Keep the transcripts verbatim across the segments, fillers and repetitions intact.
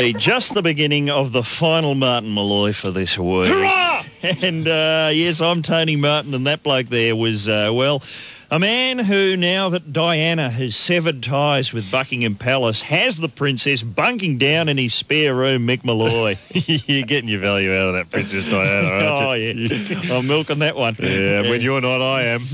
Just the beginning of the final Martin Molloy for this week. Hurrah! And, uh, yes, I'm Tony Martin, and that bloke there was, uh, well, a man who, now that Diana has severed ties with Buckingham Palace, has the princess bunking down in his spare room, Mick Molloy. You're getting your value out of that Princess Diana, aren't you? Oh, yeah. I'm milking that one. Yeah, when you're not, I am.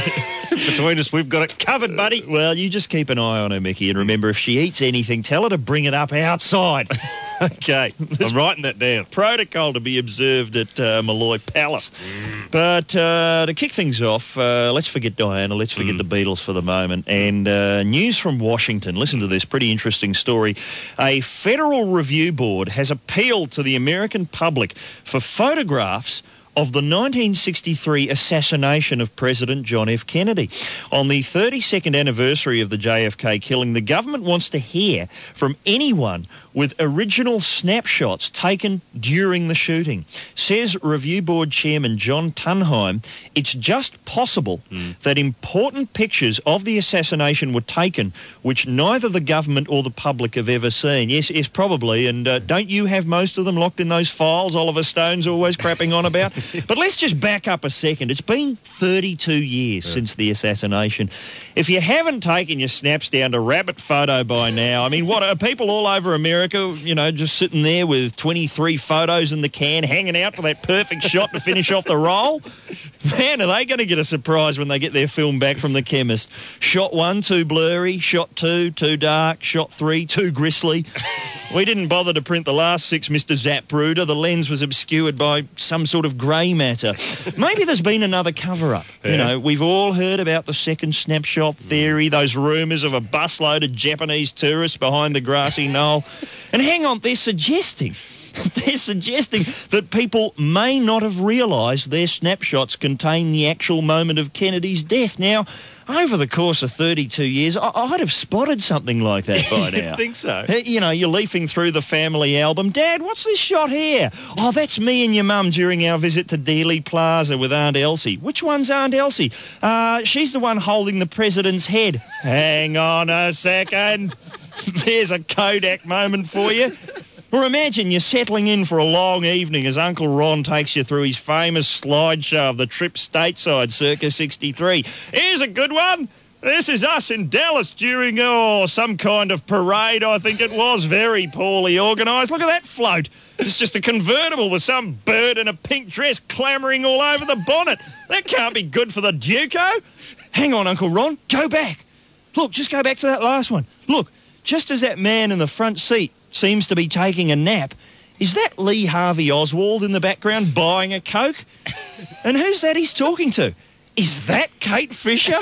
Between us, we've got it covered, buddy. Well, you just keep an eye on her, Mickey, and remember, if she eats anything, tell her to bring it up outside. Okay, I'm writing that down. Protocol to be observed at uh, Molloy Palace. Mm. But uh, to kick things off, uh, let's forget Diana, let's forget mm. the Beatles for the moment. And uh, news from Washington. Listen to this pretty interesting story. A federal review board has appealed to the American public for photographs of the nineteen sixty-three assassination of President John F. Kennedy. On the thirty-second anniversary of the J F K killing, the government wants to hear from anyone with original snapshots taken during the shooting. Says Review Board Chairman John Tunheim, it's just possible mm. that important pictures of the assassination were taken which neither the government or the public have ever seen. Yes, yes, probably. And uh, don't you have most of them locked in those files Oliver Stone's always crapping on about? But let's just back up a second. It's been thirty-two years yeah. since the assassination. If you haven't taken your snaps down to Rabbit Photo by now, I mean, what are people all over America, you know, just sitting there with twenty-three photos in the can, hanging out for that perfect shot to finish off the roll? Man, are they going to get a surprise when they get their film back from the chemist? Shot one, too blurry. Shot two, too dark. Shot three, too grisly. We didn't bother to print the last six, Mister Zapruder. The lens was obscured by some sort of grey matter. Maybe there's been another cover-up. Yeah. You know, we've all heard about the second snapshot theory, those rumours of a busload of Japanese tourists behind the grassy knoll. And hang on, they're suggesting... They're suggesting that people may not have realised their snapshots contain the actual moment of Kennedy's death. Now, over the course of thirty-two years, I- I'd have spotted something like that by now. I think so. You know, you're leafing through the family album. Dad, what's this shot here? Oh, that's me and your mum during our visit to Dealey Plaza with Aunt Elsie. Which one's Aunt Elsie? Uh, she's the one holding the president's head. Hang on a second. There's a Kodak moment for you. Or imagine you're settling in for a long evening as Uncle Ron takes you through his famous slideshow of the trip stateside circa sixty-three. Here's a good one. This is us in Dallas during, oh, some kind of parade, I think it was. Very poorly organised. Look at that float. It's just a convertible with some bird in a pink dress clambering all over the bonnet. That can't be good for the Duco. Hang on, Uncle Ron. Go back. Look, just go back to that last one. Look, just as that man in the front seat seems to be taking a nap, is that Lee Harvey Oswald in the background buying a Coke? And who's that he's talking to? Is that Kate Fisher?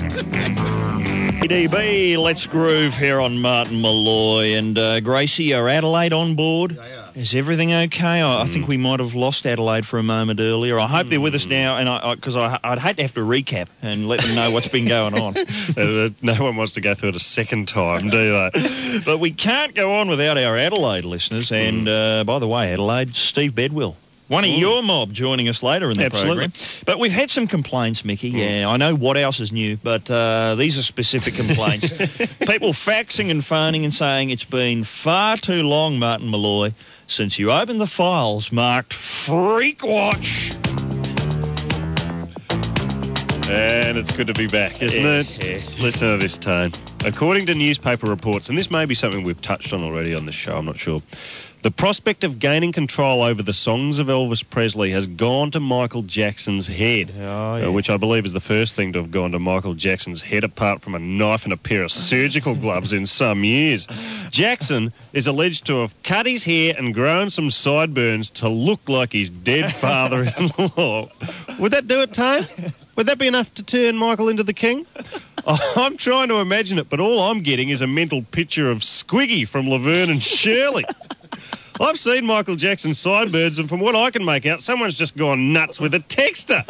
D B, let's groove here on Martin Molloy. And uh, Gracie, are Adelaide on board? They are. Is everything okay? I, I think we might have lost Adelaide for a moment earlier. I hope mm. they're with us now, and I because I, I, I'd hate to have to recap and let them know what's been going on. No one wants to go through it a second time, do they? But we can't go on without our Adelaide listeners. And mm. uh, by the way, Adelaide, Steve Bedwell. One of mm. your mob joining us later in the Absolutely. program. But we've had some complaints, Mickey. Mm. Yeah, I know what else is new, but uh, these are specific complaints. People faxing and phoning and saying it's been far too long, Martin Molloy, since you opened the files marked Freak Watch. And it's good to be back, isn't yeah, it? Yeah. Listen to this tone. According to newspaper reports, and this may be something we've touched on already on the show, I'm not sure, the prospect of gaining control over the songs of Elvis Presley has gone to Michael Jackson's head, oh, yeah. uh, which I believe is the first thing to have gone to Michael Jackson's head, apart from a knife and a pair of surgical gloves in some years. Jackson is alleged to have cut his hair and grown some sideburns to look like his dead father-in-law. Would that do it, Tone? Would that be enough to turn Michael into the king? I'm trying to imagine it, but all I'm getting is a mental picture of Squiggy from Laverne and Shirley. I've seen Michael Jackson's sideburns, and from what I can make out, someone's just gone nuts with a texter.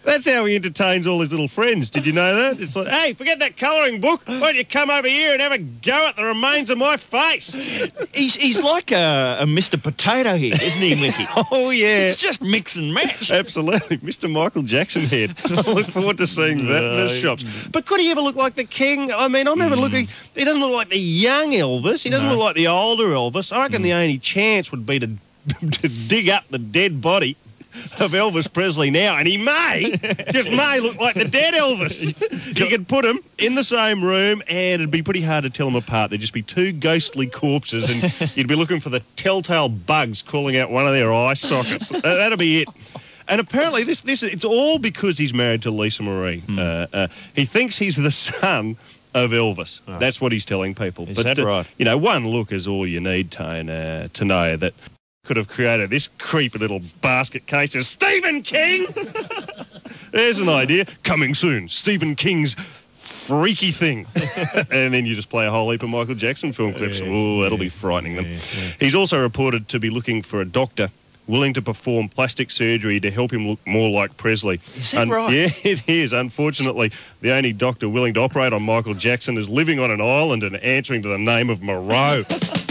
That's how he entertains all his little friends. Did you know that? It's like, hey, forget that colouring book. Why don't you come over here and have a go at the remains of my face? He's he's like a, a Mister Potato Head, isn't he, Mickey? Oh, yeah. It's just mix and match. Absolutely. Mister Michael Jackson head. I look forward to seeing that in the shops. But could he ever look like the king? I mean, I remember mm. looking... He doesn't look like the young Elvis. He doesn't no. look like the older Elvis. I reckon mm. the only chance would be to, to dig up the dead body of Elvis Presley now, and he may, just may look like the dead Elvis. You could put them in the same room, and it'd be pretty hard to tell them apart. There'd just be two ghostly corpses, and you'd be looking for the telltale bugs crawling out one of their eye sockets. That'd be it. And apparently, this this it's all because he's married to Lisa Marie. Hmm. Uh, uh, he thinks he's the son of Elvis. Oh. That's what he's telling people. Is but, that uh, right? You know, one look is all you need, Tone, uh, to know that could have created this creepy little basket case of Stephen King. There's an idea. Coming soon. Stephen King's freaky thing. And then you just play a whole heap of Michael Jackson film clips. Yeah, oh, that'll yeah, be frightening them. Yeah, yeah. He's also reported to be looking for a doctor willing to perform plastic surgery to help him look more like Presley. Is that Un- right? Yeah, it is. Unfortunately, the only doctor willing to operate on Michael Jackson is living on an island and answering to the name of Moreau.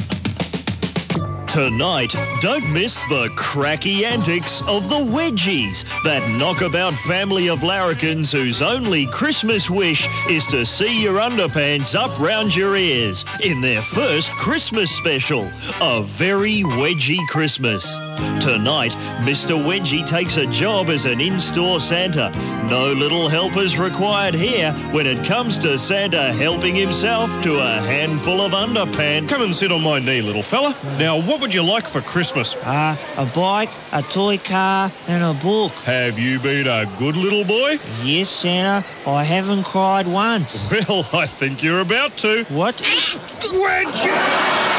Tonight, don't miss the cracky antics of the Wedgies, that knockabout family of larrikins whose only Christmas wish is to see your underpants up round your ears in their first Christmas special, A Very Wedgie Christmas. Tonight, Mister Wedgie takes a job as an in-store Santa. No little helpers required here when it comes to Santa helping himself to a handful of underpants. Come and sit on my knee, little fella. Now, what would you like for Christmas? Uh, a bike, a toy car, and a book. Have you been a good little boy? Yes, Santa. I haven't cried once. Well, I think you're about to. What? Wedgie!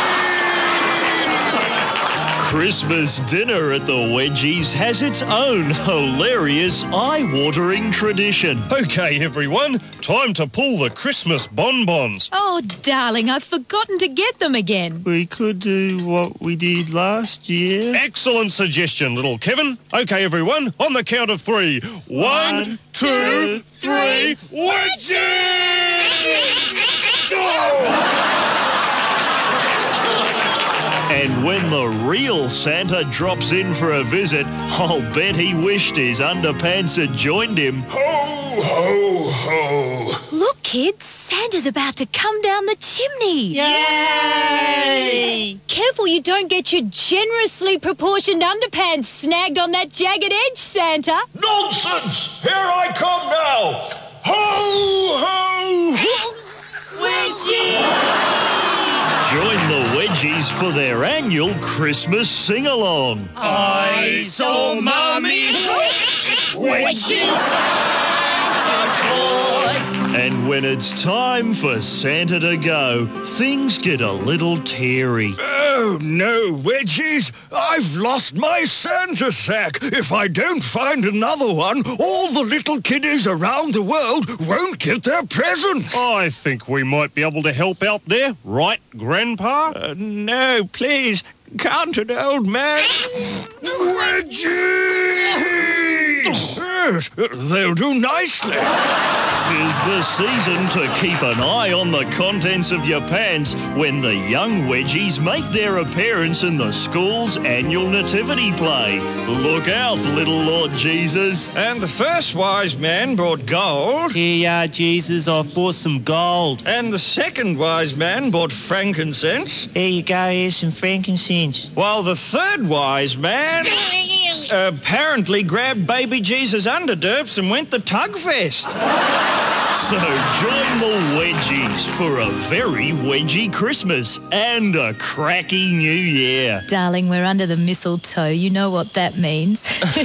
Christmas dinner at the Wedgies has its own hilarious, eye-watering tradition. OK, everyone, time to pull the Christmas bonbons. Oh, darling, I've forgotten to get them again. We could do what we did last year. Excellent suggestion, little Kevin. OK, everyone, on the count of three. One, One two, two, three, Wedgie! And when the real Santa drops in for a visit, I'll bet he wished his underpants had joined him. Ho, ho, ho. Look, kids, Santa's about to come down the chimney. Yay! Careful you don't get your generously proportioned underpants snagged on that jagged edge, Santa. Nonsense! Here I come now. Ho, ho, ho. Wedgie! Join the Wedgies for their annual Christmas sing-along. I saw Mommy Wedgies Santa Claus. And when it's time for Santa to go, things get a little teary. Oh, no, Wedgies. I've lost my Santa sack. If I don't find another one, all the little kiddies around the world won't get their presents. I think we might be able to help out there, right, Grandpa? Uh, no, please. Can't an old man? Wedgies! Yes, they'll do nicely. Tis the season to keep an eye on the contents of your pants when the young Wedgies make their appearance in the school's annual nativity play. Look out, little Lord Jesus. And the first wise man brought gold. Here you are, Jesus. I've bought some gold. And the second wise man brought frankincense. Here you go, here's some frankincense. While the third wise man apparently grabbed baby Jesus' underderps and went the tugfest. So join the Wedgies for a very wedgie Christmas and a cracky New Year. Darling, we're under the mistletoe. You know what that means.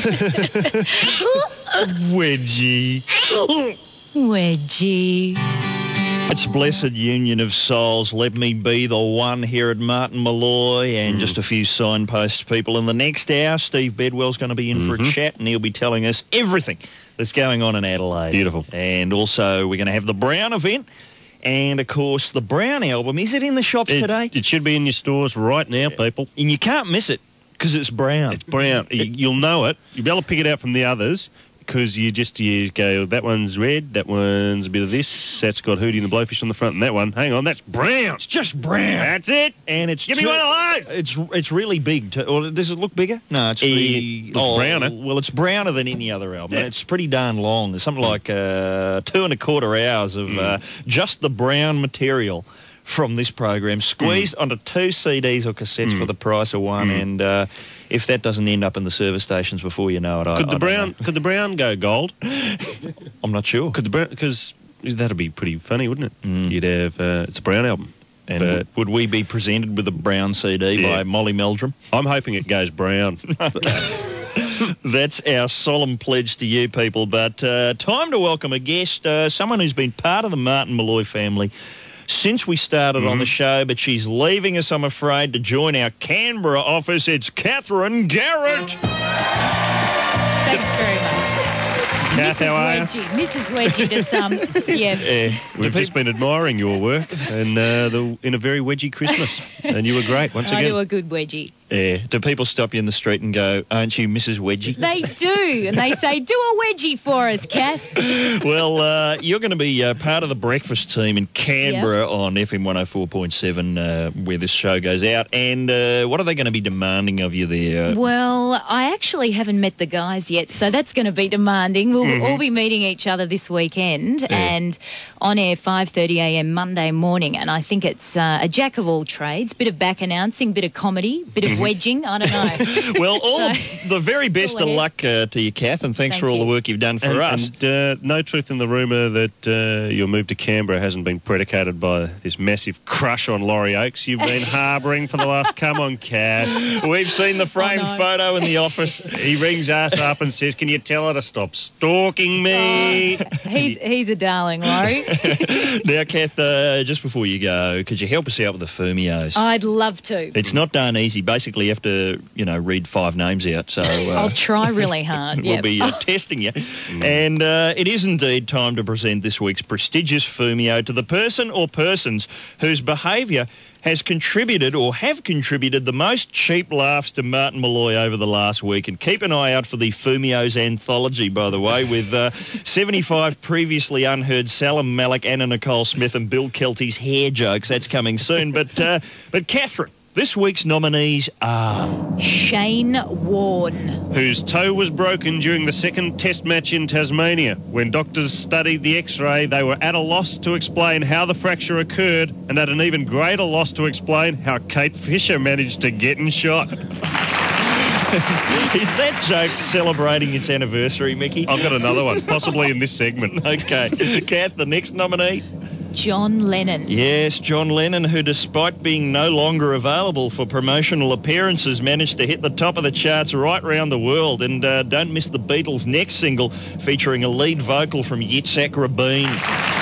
Wedgie. Wedgie. It's blessed union of souls. Let me be the one here at Martin Malloy and mm. just a few signpost people. In the next hour, Steve Bedwell's going to be in mm-hmm. for a chat and he'll be telling us everything that's going on in Adelaide. Beautiful. And also we're going to have the Brown event. And, of course, the Brown album. Is it in the shops it, today? It should be in your stores right now, people. And you can't miss it because it's Brown. It's Brown. It, You'll know it. You'll be able to pick it out from the others. because you just you go, that one's red, that one's a bit of this, that's got Hootie and the Blowfish on the front, and that one, hang on, that's brown. It's just brown. That's it. And it's Give me too- one of those. It's it's really big. To, or does it look bigger? No, it's It the, looks browner. Well, it's browner than any other album. Yeah. It's pretty darn long. It's something like uh, two and a quarter hours of uh, just the brown material from this program, squeezed onto two C Ds or cassettes for the price of one. And uh, if that doesn't end up in the service stations before you know it, I, Could I the don't brown know. could the brown go gold? I'm not sure. Could the brown because that'd be pretty funny, wouldn't it? You'd have uh, it's a brown album, And but would we be presented with a brown C D Yeah. by Molly Meldrum? I'm hoping it goes brown. That's our solemn pledge to you people. But uh, time to welcome a guest, uh, someone who's been part of the Martin Malloy family since we started on the show, but she's leaving us, I'm afraid, to join our Canberra office. It's Catherine Garrett. Thanks very much. Kath, how are you? Missus Wedgie. Missus Wedgie to some. Yeah. Uh, We've just been admiring your work and uh, the, in a very wedgie Christmas, and you were great once I again. do a good wedgie. Yeah. Do people stop you in the street and go, aren't you Missus Wedgie? They do. And they say, do a wedgie for us, Kath. Well, uh, you're going to be uh, part of the breakfast team in Canberra on F M one oh four point seven uh, where this show goes out. And uh, what are they going to be demanding of you there? Well, I actually haven't met the guys yet, so that's going to be demanding. We'll Mm-hmm. all be meeting each other this weekend and on air five thirty a m Monday morning. And I think it's uh, a jack of all trades, bit of back announcing, bit of comedy, bit Mm-hmm. of wedging. I don't know. Well, all So- the very best Go of ahead. luck uh, to you, Kath, and thanks Thank for all you. the work you've done for and, us. and uh, no truth in the rumour that uh, your move to Canberra hasn't been predicated by this massive crush on Laurie Oakes you've been harbouring for the last... Come on, Cat. We've seen the framed Oh, no. photo in the office. He rings us up and says, can you tell her to stop stalking me? he's he's a darling, Laurie. Now, Kath, uh, just before you go, could you help us out with the Fermios? I'd love to. It's not done easy. Basically, you have to, you know, read five names out. So uh, I'll try really hard. we'll Yep. be uh, testing you. And uh, it is indeed time to present this week's prestigious Fermio to the person or persons whose behaviour has contributed or have contributed the most cheap laughs to Martin Malloy over the last week. And keep an eye out for the Fermio's anthology, by the way, with uh, seventy-five previously unheard Salam Malik, Anna Nicole Smith and Bill Kelty's hair jokes. That's coming soon. But, uh, but Catherine, this week's nominees are... Shane Warne. Whose toe was broken during the second test match in Tasmania. When doctors studied the x-ray, they were at a loss to explain how the fracture occurred and at an even greater loss to explain how Kate Fisher managed to get in shot. Is that joke celebrating its anniversary, Mickey? I've got another one, possibly in this segment. Okay. Kath, the next nominee? John Lennon. Yes, John Lennon, who despite being no longer available for promotional appearances, managed to hit the top of the charts right round the world. And uh, don't miss the Beatles' next single, featuring a lead vocal from Yitzhak Rabin.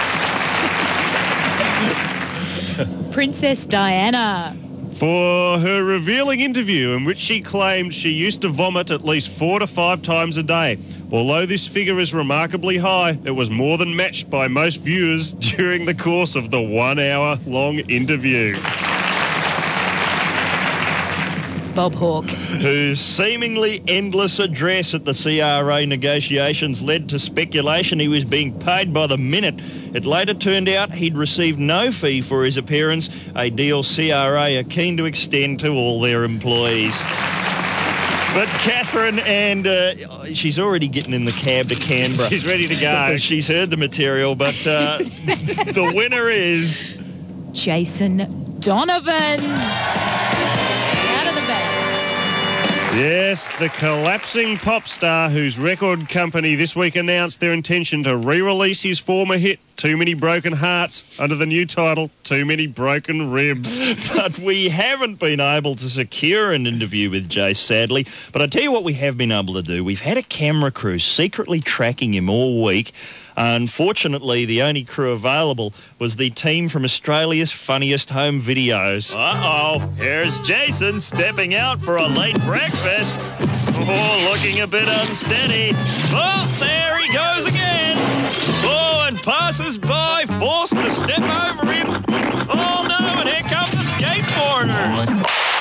Princess Diana. For her revealing interview in which she claimed she used to vomit at least four to five times a day. Although this figure is remarkably high, it was more than matched by most viewers during the course of the one-hour-long interview. Bob Hawke. Whose seemingly endless address at the C R A negotiations led to speculation he was being paid by the minute. It later turned out he'd received no fee for his appearance, a deal C R A are keen to extend to all their employees. But Catherine, and uh, she's already getting in the cab to Canberra. She's ready to go. She's heard the material, but uh, the winner is... Jason Donovan. Out of the bag. Yes, the collapsing pop star whose record company this week announced their intention to re-release his former hit, Too Many Broken Hearts, under the new title, Too Many Broken Ribs. But we haven't been able to secure an interview with Jace, sadly. But I tell you what we have been able to do. We've had a camera crew secretly tracking him all week. Unfortunately, the only crew available was the team from Australia's Funniest Home Videos. Uh-oh, here's Jason stepping out for a late breakfast. Oh, looking a bit unsteady. Oh, there he goes again. Oh, and passers-by forced to step over him. Oh, no, and here come the skateboarders.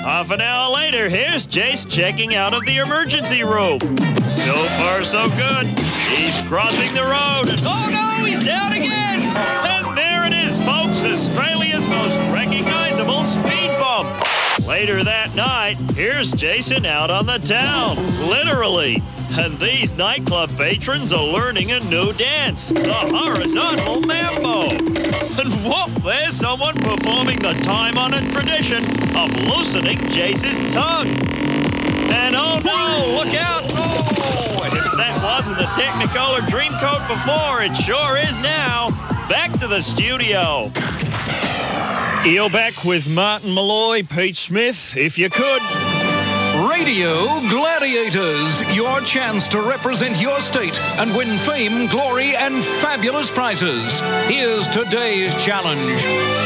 Half an hour later, here's Jace checking out of the emergency room. So far, so good. He's crossing the road, and oh no, he's down again! And there it is, folks, Australia's most recognizable speed bump. Later that night, here's Jason out on the town, literally. And these nightclub patrons are learning a new dance, the horizontal mambo. And whoop, there's someone performing the time-honored tradition of loosening Jace's tongue. And oh no, look out! Oh, if that wasn't the Technicolor Dreamcoat before, it sure is now. Back to the studio. You're back with Martin Malloy, Pete Smith, if you could. Radio Gladiators, your chance to represent your state and win fame, glory, and fabulous prizes. Here's today's challenge.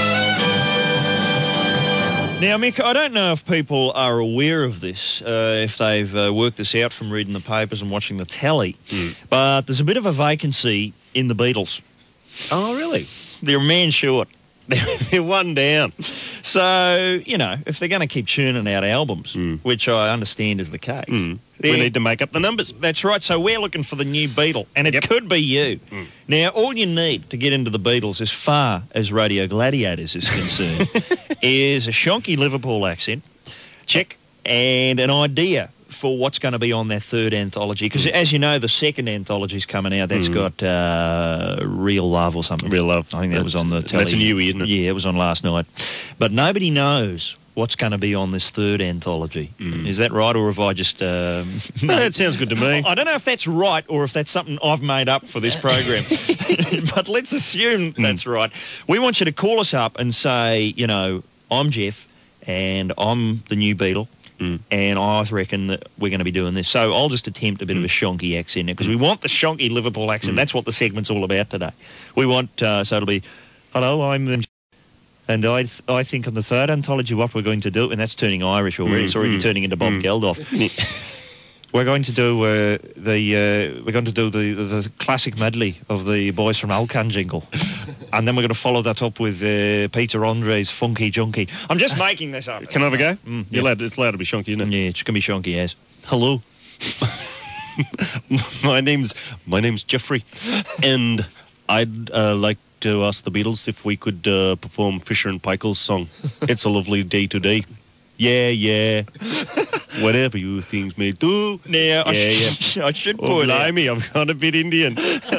Now, Mick, I don't know if people are aware of this, uh, if they've uh, worked this out from reading the papers and watching the telly, mm. but there's a bit of a vacancy in the Beatles. Oh, really? They're a man short. They're one down. So, you know, if they're going to keep churning out albums, mm. which I understand is the case. Mm. We need to make up the numbers. That's right. So we're looking for the new Beatle, and it yep. could be you. Mm. Now, all you need to get into the Beatles, as far as Radio Gladiators is concerned, is a shonky Liverpool accent, check, and an idea for what's going to be on their third anthology. Because, mm. as you know, the second anthology's coming out. That's mm. got uh, Real Love or something. Real Love. I think that that's, was on the telly. That's a newie, isn't it? Yeah, it was on last night. But nobody knows what's going to be on this third anthology. Mm. Is that right, or have I just... Um, no, that sounds good to me. I don't know if that's right or if that's something I've made up for this program. But let's assume mm. that's right. We want you to call us up and say, you know, I'm Jeff and I'm the new Beatle. Mm. And I reckon that we're going to be doing this. So I'll just attempt a bit mm. of a shonky accent because we want the shonky Liverpool accent. Mm. That's what the segment's all about today. We want, uh, so it'll be, hello, I'm the... And I th- I think on the third anthology what we're going to do, and that's turning Irish already, mm. it's already mm. turning into Bob mm. Geldof. We're going to do uh, the uh, we're going to do the, the, the classic medley of the Boys from Alcan jingle, and then we're going to follow that up with uh, Peter Andre's Funky Junkie. I'm just making this up. Can I have a go? Mm, You're allowed, it's allowed to be shonky, isn't it? Yeah, it's going to be shonky, yes. Hello, my name's my name's Jeffrey, and I'd uh, like to ask the Beatles if we could uh, perform Fisher and Paykel's song. It's a lovely day today. Yeah, yeah. Whatever you things may do. Now, yeah, I, sh- yeah. I should oh, point blimey, out. I've gone a bit Indian.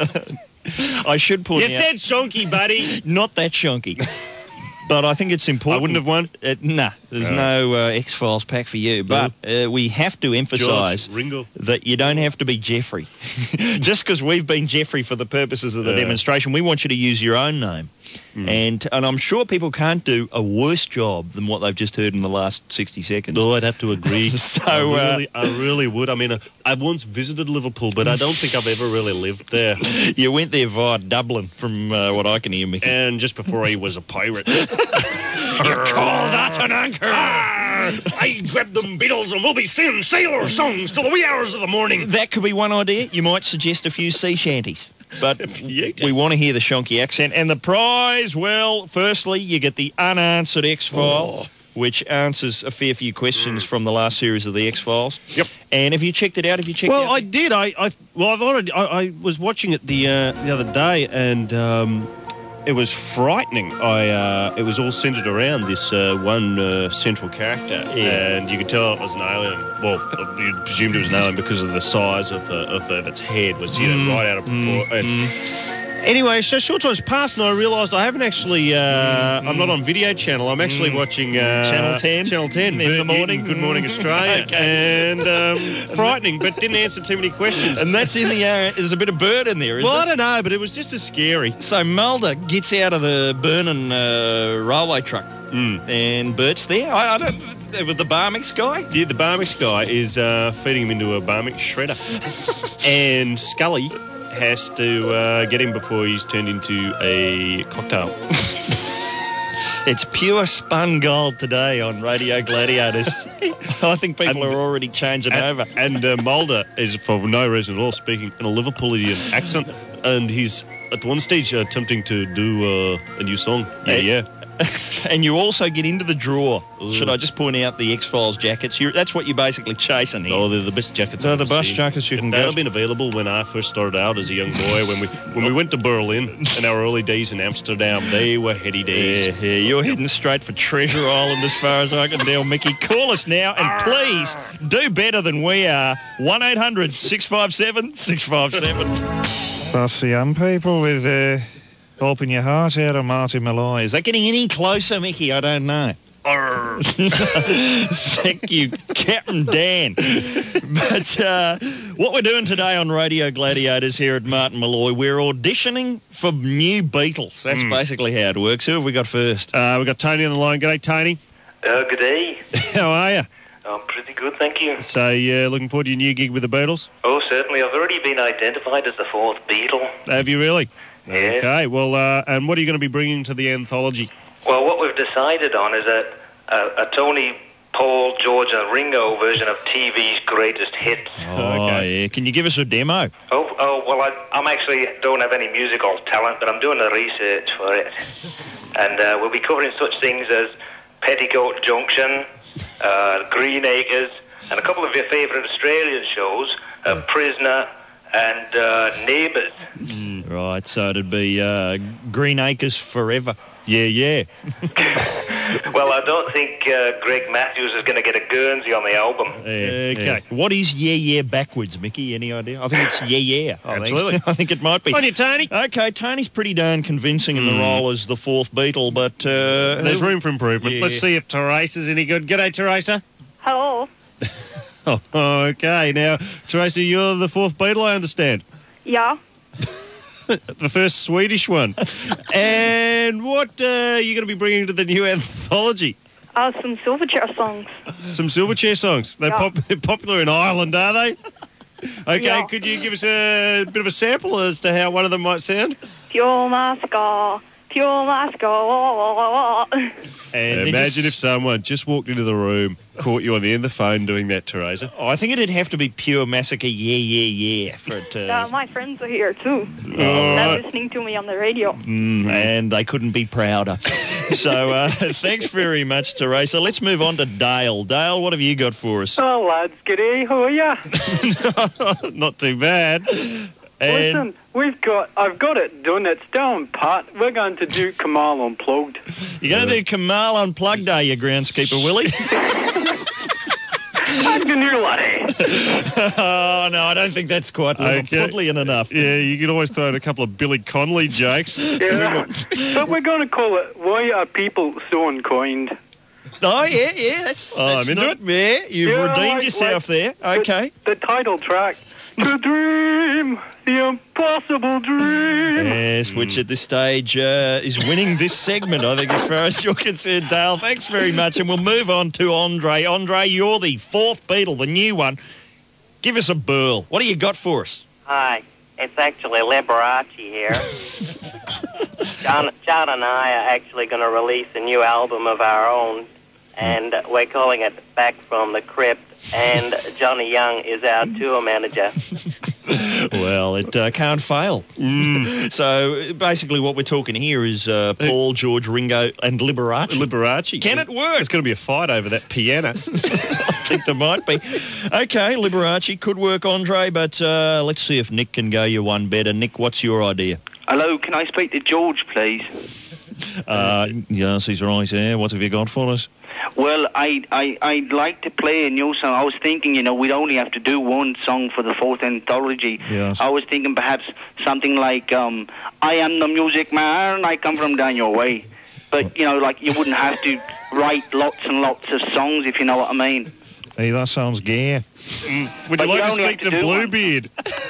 I should point you out. You said shonky, buddy. Not that shonky. But I think it's important. I wouldn't have won? Uh, nah, there's right. no uh, X-Files pack for you. But uh, we have to emphasise that you don't have to be Jeffrey. Just because we've been Jeffrey for the purposes of the uh. demonstration, we want you to use your own name. Mm. And and I'm sure people can't do a worse job than what they've just heard in the last sixty seconds. No, I'd have to agree. so I really, uh, I really would. I mean, I once visited Liverpool, but I don't think I've ever really lived there. You went there via Dublin, from uh, what I can hear, Mickey. And just before I was a pirate. You call that an anchor? Ah, I grabbed them Beatles and we'll be singing sailor songs till the wee hours of the morning. That could be one idea. You might suggest a few sea shanties. But we want to hear the shonky accent. And the prize, well, firstly, you get the unanswered X-File, oh. which answers a fair few questions mm. from the last series of the X-Files. Yep. And have you checked it out? Have you checked well, it out? Well, I did. I, I well, I've already. I, I was watching it the uh, the other day, and um, it was frightening. I uh, it was all centered around this uh, one uh, central character, yeah. and you could tell it was an alien. Well, you presumed it was an alien because of the size of the, of, the, of its head was you know mm. right out of proportion. Mm. Anyway, so short time's passed, and I realised I haven't actually. Uh, mm. I'm not on Video Channel. I'm actually mm. watching uh, Channel ten. Channel ten in the morning. Good Morning Australia, okay. and um, frightening, but didn't answer too many questions. And that's in the. Uh, there's a bit of bird in there, isn't well, it? I don't know, but it was just as scary. So Mulder gets out of the burning uh, railway truck, mm. and Bert's there. I, I don't. With the bar mix guy? Yeah, the bar mix guy is uh, feeding him into a bar mix shredder, and Scully has to uh, get him before he's turned into a cocktail. It's pure spun gold today on Radio Gladiators. I think people and, are already changing and, over. And uh, Mulder is, for no reason at all, speaking in a Liverpoolian accent, and he's at one stage uh, attempting to do uh, a new song. Yeah, yeah. And you also get into the draw. Ooh. Should I just point out the X-Files jackets? You're, that's what you're basically chasing here. Oh, they're the best jackets They're I've the ever best seen. jackets you if can they'd get. have been available when I first started out as a young boy, when we when we went to Berlin in our early days in Amsterdam, they were heady days. Yeah, yeah, you're heading straight for Treasure Island as far as I can tell, Mickey. Call us now and please do better than we are. one eight hundred six five seven six five seven. That's the young people with... Uh... Helping your heart out of Marty Malloy. Is that getting any closer, Mickey? I don't know. Thank you, Captain Dan. But uh, what we're doing today on Radio Gladiators here at Martin Malloy, we're auditioning for new Beatles. That's mm. basically how it works. Who have we got first? Uh, we've got Tony on the line. G'day, Tony. Uh, good day. How are you? I'm pretty good, thank you. So, uh, looking forward to your new gig with the Beatles? Oh, certainly. I've already been identified as the fourth Beatle. Have you really? Yes. Okay, well, uh, and what are you going to be bringing to the anthology? Well, what we've decided on is a, a, a Tony, Paul, George and Ringo version of T V's greatest hits. Oh, okay. Yeah. Can you give us a demo? Oh, oh well, I I'm actually don't have any musical talent, but I'm doing the research for it. And uh, we'll be covering such things as Petticoat Junction, uh, Green Acres, and a couple of your favourite Australian shows, uh, Prisoner and uh, Neighbours. Mm, right, so it'd be uh, Green Acres Forever. Yeah, yeah. Well, I don't think uh, Greg Matthews is going to get a Guernsey on the album. Yeah, okay. Yeah. What is yeah, yeah backwards, Mickey? Any idea? I think it's yeah, yeah. I Absolutely. Think. I think it might be. On you, Tony. Okay, Tony's pretty darn convincing in the mm. role as the fourth Beatle, but... Uh, There's room for improvement. Yeah. Let's see if Teresa's any good. G'day, Teresa. Hello. Oh, okay. Now, Teresa, you're the fourth Beatle, I understand. Yeah. The first Swedish one. And what uh, are you going to be bringing to the new anthology? Uh, some Silverchair songs. Some Silverchair songs. They're, yeah. pop- they're popular in Ireland, are they? Okay, yeah. Could you give us a bit of a sample as to how one of them might sound? Pure Masca, Pure Masca. And imagine if someone just walked into the room, caught you on the end of the phone doing that, Teresa. Oh, I think it'd have to be Pure Massacre, yeah, yeah, yeah. For it, uh... Yeah, my friends are here too. Oh, They're right. listening to me on the radio. Mm, and they couldn't be prouder. So uh, thanks very much, Teresa. Let's move on to Dale. Dale, what have you got for us? Oh, lads, g'day, how are ya? Not too bad. And listen, we've got, I've got it done. It's down pat. We're going to do Kamal Unplugged. You're going to do Kamal Unplugged, are you, groundskeeper Willie? I'm the new laddie. Oh, no, I don't think that's quite okay. enough. Yeah, you could always throw in a couple of Billy Connolly jokes. Yeah. But we're going to call it, Why Are People So Unkind? Oh, yeah, yeah, that's, oh, that's I'm into not, it. Yeah, you've yeah, redeemed like, yourself like there. Okay. The, the title track. To dream the impossible dream. Yes, which at this stage uh, is winning this segment, I think, as far as you're concerned, Dale. Thanks very much, and we'll move on to Andre. Andre, you're the fourth Beatle, the new one. Give us a burl. What do you got for us? Hi, it's actually Liberace here. John, John and I are actually going to release a new album of our own, and we're calling it Back from the Crypt. And Johnny Young is our tour manager. Well, it uh, can't fail. Mm. So basically what we're talking here is uh, Paul, George, Ringo and Liberace. Liberace. Can it work? There's going to be a fight over that piano. I think there might be. Okay, Liberace could work, Andre, but uh, let's see if Nick can go you one better. Nick, what's your idea? Hello, can I speak to George, please? Uh, yes, he's right there. What have you got for us? Well, I, I, I'd like to play a new song. I was thinking, you know, we'd only have to do one song for the fourth anthology. Yes. I was thinking perhaps something like, um, I am the music man, I come from down your way. But, you know, like, you wouldn't have to write lots and lots of songs, if you know what I mean. Hey, that sounds gay. Mm. Would you like to speak to, to Bluebeard?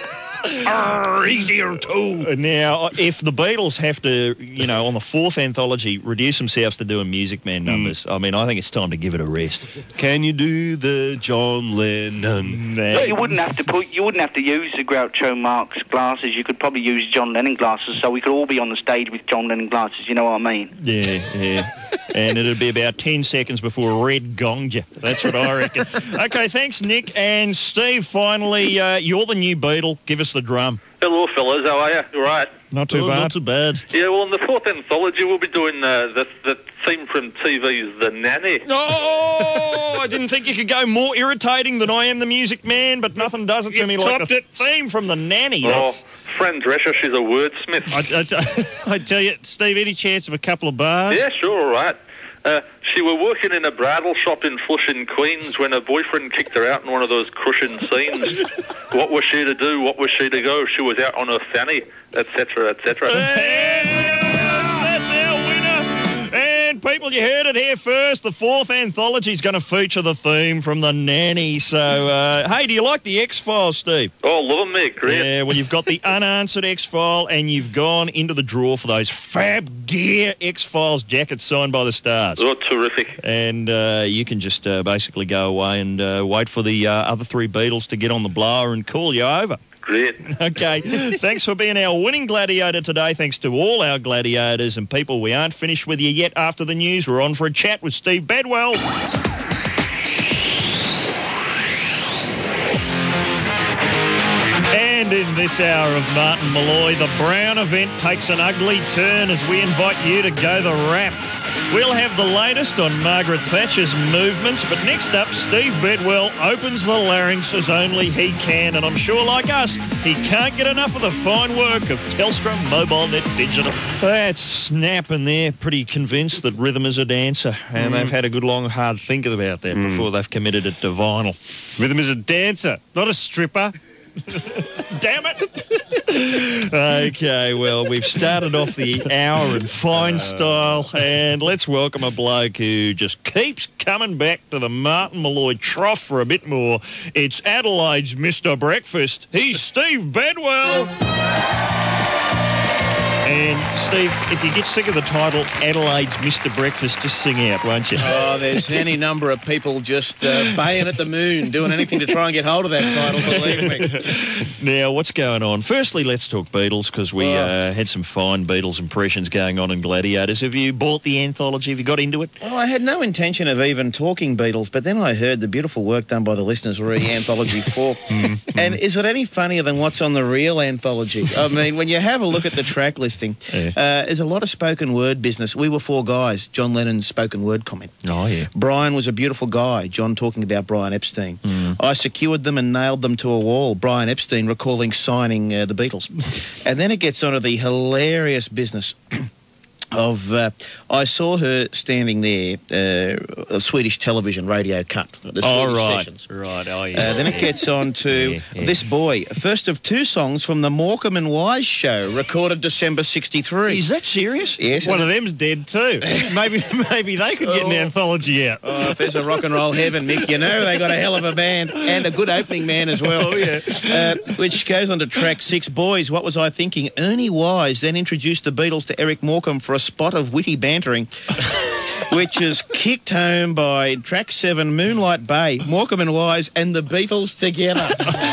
Arr, easier too. Now, if the Beatles have to, you know, on the fourth anthology, reduce themselves to doing Music Man numbers, mm. I mean, I think it's time to give it a rest. Can you do the John Lennon? No, you wouldn't have to put. You wouldn't have to use the Groucho Marx glasses. You could probably use John Lennon glasses, so we could all be on the stage with John Lennon glasses. You know what I mean? Yeah, yeah. And it'd be about ten seconds before Red gonged you. That's what I reckon. Okay, thanks, Nick. And Steve, finally, uh, you're the new Beatle. Give us the drum. Hello, fellas. How are you? You all right? Not too Oh, bad. not too bad. Yeah, well, in the fourth anthology, we'll be doing uh, the, the theme from T V's The Nanny. Oh, I didn't think you could go more irritating than I Am the Music Man, but nothing does it to You've me like topped the it. theme from The Nanny. Oh, That's- Fran Drescher, she's a wordsmith. I, I, I tell you, Steve, any chance of a couple of bars? Yeah, sure, all right. Uh, she were working in a bridal shop in Flushing, Queens, when her boyfriend kicked her out in one of those crushing scenes. What was she to do? What was she to go? She was out on her fanny, et cetera, et cetera. That's our winner. And people, you heard it here first. The fourth anthology is going to feature the theme from The Nanny. So, uh, hey, do you like the X-Files, Steve? Oh, love 'em, mate. Great. Yeah, well, you've got the unanswered X-File, and you've gone into the draw for those Fab Gear X-Files jackets signed by the stars. Oh, terrific. And uh, you can just uh, basically go away and uh, wait for the uh, other three Beatles to get on the blower and call you over. Great. Okay, thanks for being our winning gladiator today. Thanks to all our gladiators and people. We aren't finished with you yet. After the news, we're on for a chat with Steve Bedwell. And in this hour of Martin Malloy, the Brown event takes an ugly turn as we invite you to go the rap. We'll have the latest on Margaret Thatcher's movements, but next up, Steve Bedwell opens the larynx as only he can, and I'm sure, like us, he can't get enough of the fine work of Telstra Mobile Net Digital. That's snapping there, pretty convinced that rhythm is a dancer, and Mm. they've had a good long hard think about that Mm. before they've committed it to vinyl. Rhythm is a dancer, not a stripper. Damn it! Okay, well, we've started off the hour in fine style, and let's welcome a bloke who just keeps coming back to the Martin Malloy trough for a bit more. It's Adelaide's Mister Breakfast. He's Steve Bedwell. And, Steve, if you get sick of the title Adelaide's Mister Breakfast, just sing out, won't you? Oh, there's any number of people just uh, baying at the moon, doing anything to try and get hold of that title, believe me. Now, what's going on? Firstly, let's talk Beatles, because we uh, had some fine Beatles impressions going on in Gladiators. Have you bought the anthology? Have you got into it? Well, I had no intention of even talking Beatles, but then I heard the beautiful work done by the listeners re Anthology four. And is it any funnier than what's on the real anthology? I mean, when you have a look at the track listing, Yeah. uh, there's a lot of spoken word business. We Were Four Guys, John Lennon's spoken word comment. Oh, yeah. Brian was a beautiful guy, John talking about Brian Epstein. Mm. I secured them and nailed them to a wall, Brian Epstein recalling signing uh, the Beatles. And then it gets onto the hilarious business of, uh, I saw her standing there, uh, a Swedish television radio cut. The Oh, Swedish right. sessions. Right, oh, yeah. Uh, then it gets on to Yeah, yeah. this boy, first of two songs from the Morecambe and Wise show, recorded December sixty-three. Is that serious? Yes. One and- of them's dead too. Maybe maybe they could get an Oh. anthology out. Oh, if there's a rock and roll heaven, Mick, you know they got a hell of a band and a good opening man as well. Oh, yeah. Uh, which goes on to track six. Boys, what was I thinking? Ernie Wise then introduced the Beatles to Eric Morecambe for a spot of witty bantering, which is kicked home by track seven, Moonlight Bay, Morecambe and Wise and the Beatles together.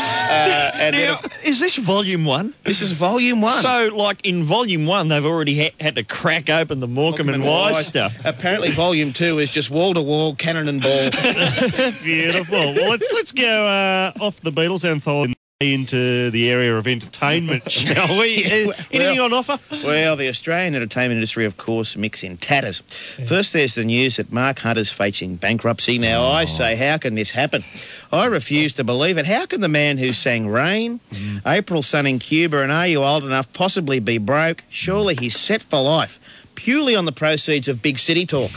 Uh, and then Now, is this volume one? this is volume one. So, like, in volume one, they've already ha- had to crack open the Morecambe and Wise stuff. Apparently, volume two is just wall to wall, cannon and ball. Beautiful. Well, let's let's go uh, off the Beatles anthology into the area of entertainment, shall we? Uh, Well- Anything on offer? Well, the Australian entertainment industry, of course, mix in tatters. First, there's the news that Mark Hunter's facing bankruptcy. Now, I say, how can this happen? I refuse to believe it. How can the man who sang Rain, April Sun in Cuba, and Are You Old Enough possibly be broke? Surely he's set for life, purely on the proceeds of big city talk.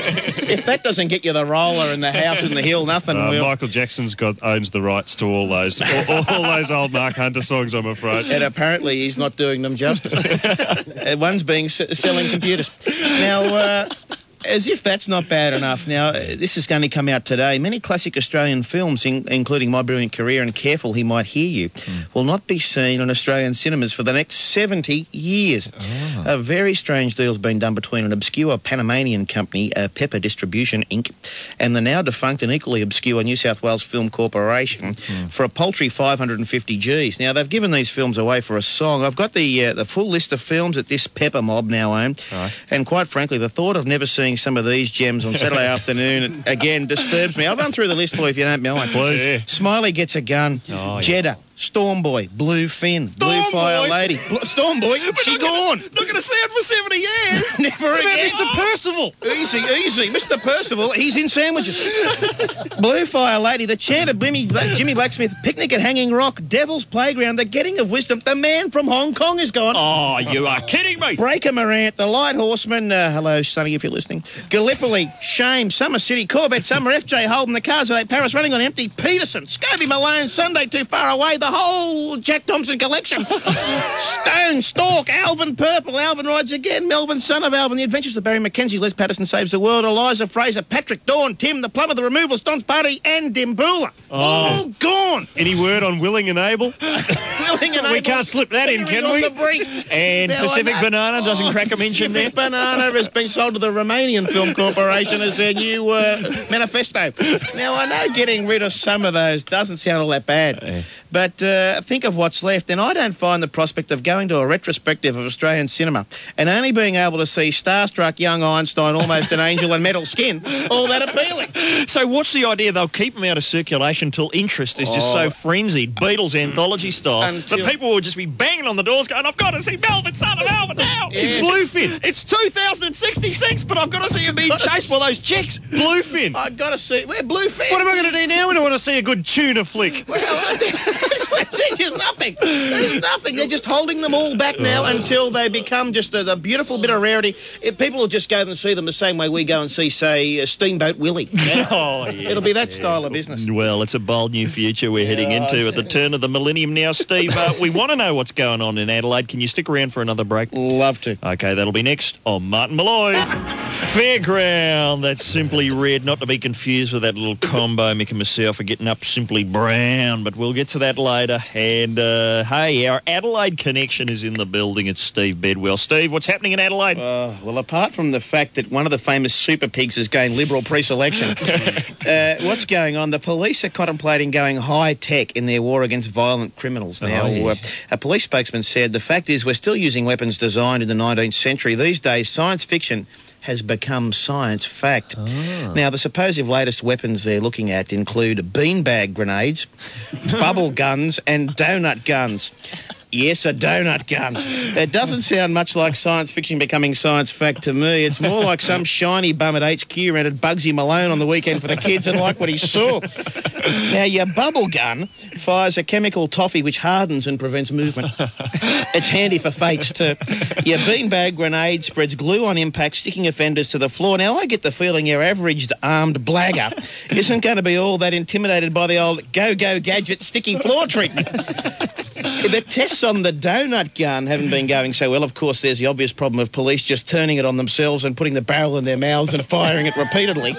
If that doesn't get you the roller and the house in the hill, nothing Uh, will. Michael Jackson's got owns the rights to all those all, all those old Mark Hunter songs, I'm afraid. And apparently he's not doing them justice. Uh, One's being s- selling computers. Now, uh, as if that's not bad enough, now, uh, this is going to come out today. Many classic Australian films, in, including My Brilliant Career and Careful He Might Hear You, will not be seen on Australian cinemas for the next seventy years. A very strange deal's been done between an obscure Panamanian company, uh, Pepper Distribution Incorporated, and the now defunct and equally obscure New South Wales Film Corporation for a paltry five hundred fifty G's. Now, they've given these films away for a song. I've got the uh, the full list of films that this Pepper mob now own, Right. and quite frankly, the thought of never seeing some of these gems on Saturday afternoon again disturbs me. I'll run through the list for you if you don't mind. Please. Smiley Gets a Gun, Oh, yeah. Jeddah, Storm Boy, Blue Finn, Blue Storm Fire Boy? Lady. Bl- Storm Boy, she not gone. Gonna, not going to see it for seventy years. Never What about again. Mister Percival? Easy, easy. Mister Percival, he's in sandwiches. Blue Fire Lady, the chant of Jimmy, Jimmy Blacksmith, Picnic at Hanging Rock, Devil's Playground, the Getting of Wisdom, the man from Hong Kong is gone. Oh, you are kidding me. Breaker Morant, the Light Horseman, uh, hello, Sonny, if you're listening. Gallipoli, Shame, Summer City, Corbett, Summer, F J Holden, the Cars at eight, Paris Running on Empty, Peterson, Scobie Malone, Sunday Too Far Away, the whole Jack Thompson collection. Stone, Stork, Alvin Purple, Alvin Rides Again, Melbourne, Son of Alvin, The Adventures of Barry Mackenzie, Les Patterson Saves the World, Eliza Fraser, Patrick Dawn, Tim, The Plumber, The Removals, Don's Party, and Dimboola. Oh. All gone. Any word on Willing and Able? Willing and We Able, can't slip that in, teetering can we? on the brink. And Now, Pacific I know- Banana doesn't crack a mention there. Pacific Banana has been sold to the Romanian Film Corporation as their new uh, manifesto. Now, I know getting rid of some of those doesn't sound all that bad, but uh, think of what's left, and I don't find the prospect of going to a retrospective of Australian cinema and only being able to see starstruck young Einstein, almost an angel in metal skin, all that appealing. So what's the idea? They'll keep them out of circulation till interest is just Oh. so frenzied, Beatles anthology style, Until- that people will just be banging on the doors going, I've got to see Melvin, Son of Alvin now. Yes. Bluefin. It's two thousand sixty-six, but I've got to see him being chased by those chicks. Bluefin. I've got to see... Where Bluefin? What am I going to do now when I want to see a good tuna flick? Well, there's nothing. There's nothing. They're just holding them all back now until they become just a, a beautiful bit of rarity. If people will just go and see them the same way we go and see, say, uh, Steamboat Willie. Oh, yeah. It'll be that style of business. Well, it's a bold new future we're heading Yeah, into I'd at the say- turn of the millennium now, Steve. Uh, we want to know what's going on in Adelaide. Can you stick around for another break? Love to. Okay, that'll be next on Martin Malloy. Fairground, that's Simply Red, not to be confused with that little combo Mick and myself are getting up Simply Brown, but we'll get to that later. And, uh, hey, our Adelaide connection is in the building. It's Steve Bedwell. Steve, what's happening in Adelaide? Uh, well, apart from the fact that one of the famous super pigs has gained Liberal pre-selection, uh, what's going on? The police are contemplating going high-tech in their war against violent criminals. Now, Oh, yeah. uh, a police spokesman said, the fact is we're still using weapons designed in the nineteenth century. These days, science fiction has become science fact. Ah. Now, the supposed latest weapons they're looking at include beanbag grenades, bubble guns, and donut guns. Yes, a donut gun. It doesn't sound much like science fiction becoming science fact to me. It's more like some shiny bum at H Q rented Bugsy Malone on the weekend for the kids and liked what he saw. Now, your bubble gun fires a chemical toffee which hardens and prevents movement. It's handy for fates too. Your beanbag grenade spreads glue on impact, sticking offenders to the floor. Now, I get the feeling your average armed blagger isn't going to be all that intimidated by the old go-go gadget sticky floor treatment. The tests on the donut gun haven't been going so well. Of course, there's the obvious problem of police just turning it on themselves and putting the barrel in their mouths and firing it repeatedly.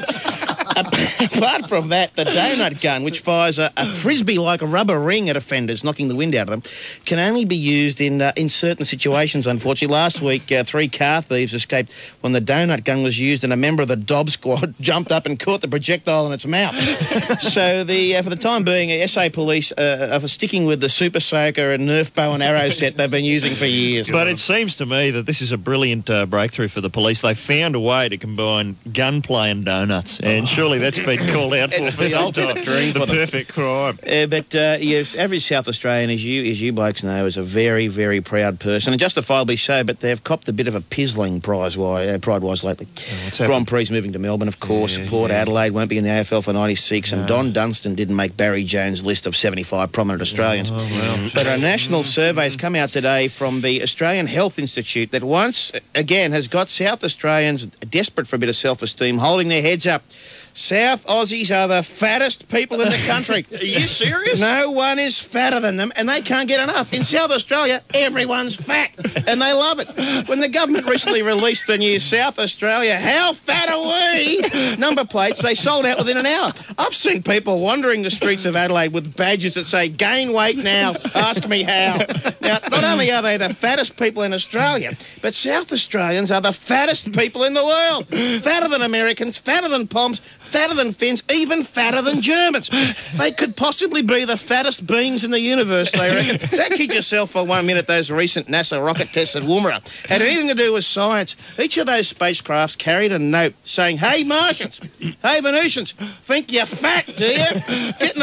Apart from that, the donut gun, which fires a, a frisbee-like rubber ring at offenders, knocking the wind out of them, can only be used in uh, in certain situations, unfortunately. Last week, uh, three car thieves escaped when the donut gun was used and a member of the Dob Squad jumped up and caught the projectile in its mouth. So, the uh, for the time being, S A Police uh, are sticking with the Super Soaker and Nerf bow and arrow set they've been using for years. But it seems to me that this is a brilliant uh, breakthrough for the police. They found a way to combine gunplay and donuts, and surely that's been called out for It's for the some ultimate time. dream The for them. perfect crime. Uh, but uh, yes, average South Australian, as you as you blokes know, is a very, very proud person, and justifiably so. But they've copped a bit of a pizzling prize wise, uh, pride-wise lately. what's Grand happened? Prix moving to Melbourne, of course. Yeah, Port yeah. Adelaide won't be in the A F L for ninety-six, and No. Don Dunstan didn't make Barry Jones' list of seventy-five prominent Australians. Oh, well. But a national survey has come out today from the Australian Health Institute that once again has got South Australians desperate for a bit of self-esteem, holding their heads up. South Aussies are the fattest people in the country. Are you serious? No one is fatter than them, and they can't get enough. In South Australia, everyone's fat, and they love it. When the government recently released the new South Australia, how fat are we? Number plates, they sold out within an hour. I've seen people wandering the streets of Adelaide with badges that say, gain weight now, ask me how. Now, not only are they the fattest people in Australia, but South Australians are the fattest people in the world. Fatter than Americans, fatter than Poms, fatter than Finns, even fatter than Germans. They could possibly be the fattest beings in the universe, they reckon. Don't kid yourself for one minute those recent NASA rocket tests at Woomera had anything to do with science. Each of those spacecrafts carried a note saying, hey, Martians, hey, Venusians, think you're fat, do you? Get in a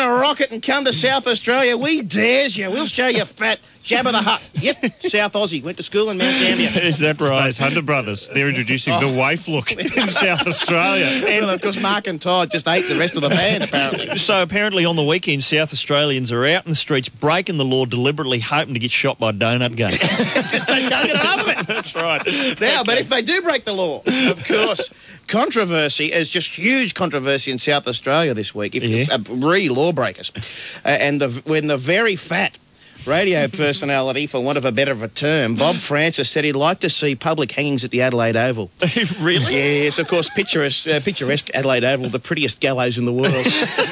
a rocket and come to South Australia, we dares you. We'll show you fat. Jabba the Hutt. Yep, South Aussie. Went to school in Mount Gambier. Is that right? Those Hunter brothers. They're introducing Oh. the waif look in South Australia. And, well, of course, Mark and Todd just ate the rest of the band, apparently. So apparently on the weekend, South Australians are out in the streets breaking the law, deliberately hoping to get shot by Donut Gate. Just they can't get enough of it. That's right. Now, but if they do break the law, of course, controversy is just huge controversy in South Australia this week. If Yeah. uh, re lawbreakers, uh, and the when the very fat radio personality, for want of a better of a term, Bob Francis, said he'd like to see public hangings at the Adelaide Oval. Really? Yes, of course, picturesque, uh, picturesque Adelaide Oval, the prettiest gallows in the world.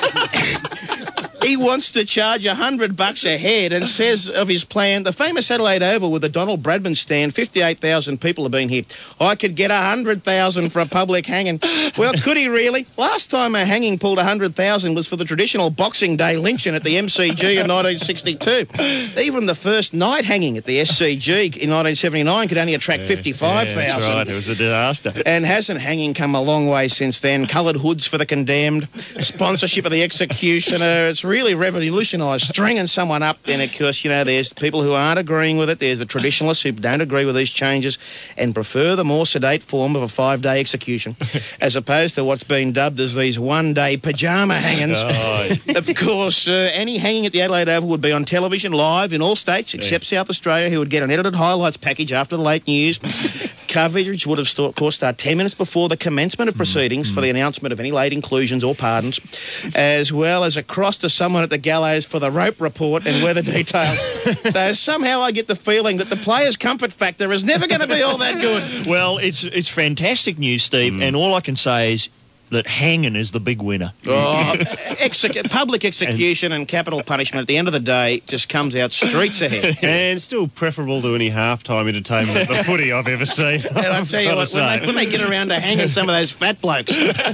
He wants to charge a hundred bucks a head and says of his plan, the famous Adelaide Oval with the Donald Bradman stand, fifty-eight thousand people have been here. I could get a hundred thousand for a public hanging. Well, could he really? Last time a hanging pulled a hundred thousand was for the traditional Boxing Day lynching at the M C G in nineteen sixty-two. Even the first night hanging at the S C G in nineteen seventy-nine could only attract fifty-five thousand. Yeah, that's right. It was a disaster. And hasn't hanging come a long way since then? Coloured hoods for the condemned, sponsorship of the executioner. It's really revolutionised stringing someone up. Then, of course, you know, there's people who aren't agreeing with it. There's the traditionalists who don't agree with these changes and prefer the more sedate form of a five-day execution, as opposed to what's been dubbed as these one-day pyjama hangings. Oh. Of course, uh, any hanging at the Adelaide Oval would be on television live in all states except South Australia, who would get an edited highlights package after the late news. Coverage would have, st- of course, start ten minutes before the commencement of proceedings for the announcement of any late inclusions or pardons, as well as across to someone at the gallows for the rope report and weather detail. Though somehow I get the feeling that the players' comfort factor is never going to be all that good. Well, it's it's fantastic news, Steve, and all I can say is that hanging is the big winner. Oh, exec- public execution and capital punishment at the end of the day just comes out streets ahead. And still preferable to any half-time entertainment of the footy I've ever seen. And I'll tell you Gotta what, when say. they, when they get around to hanging some of those fat blokes,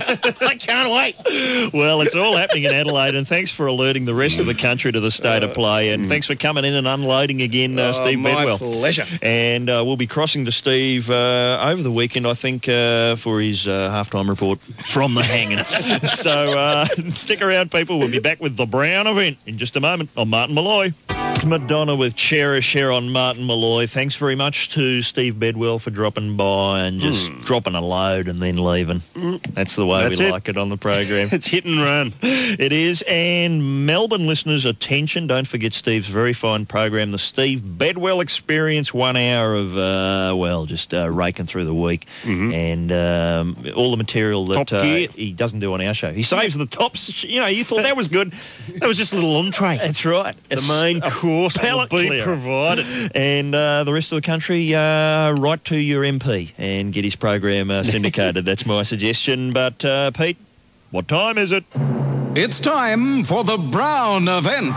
I can't wait. Well, it's all happening in Adelaide, and thanks for alerting the rest of the country to the state of play, and thanks for coming in and unloading again, uh, Oh, Steve my Bedwell. pleasure. And uh, we'll be crossing to Steve uh, over the weekend, I think, uh, for his uh, halftime report from the hanging. So uh, stick around, people. We'll be back with the Brown event in just a moment on Martin Malloy. Madonna with Cherish here on Martin Malloy. Thanks very much to Steve Bedwell for dropping by and just Mm. dropping a load and then leaving. That's the way That's we it. like it on the program. It's hit and run. It is. And Melbourne listeners, attention, don't forget Steve's very fine program, the Steve Bedwell Experience, one hour of, uh, well, just uh, raking through the week. Mhm. And um, all the material that Top uh, gear. he doesn't do on our show. He saves the tops. You know, you thought that was good. That was just a little entree. That's right. The main course will palate be clearer. provided. And uh, the rest of the country, uh, write to your M P and get his program uh, syndicated. That's my suggestion. But, uh, Pete, what time is it? It's time for the Brown event.